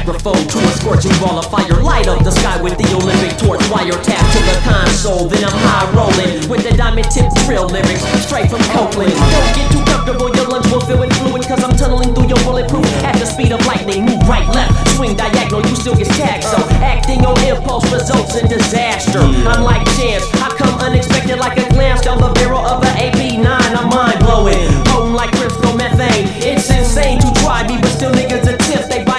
microphone to a scorching ball of fire. Light up the sky with the Olympic torch. Wiretap to the console, then I'm high rolling with the diamond tip drill lyrics straight from Copeland. Don't get too comfortable, your lungs will fill with fluid, cause I'm tunneling through your bulletproof at the speed of lightning. Move right, left, swing diagonal, you still get tagged. So acting on impulse results in disaster. I'm like chance, I come unexpected like a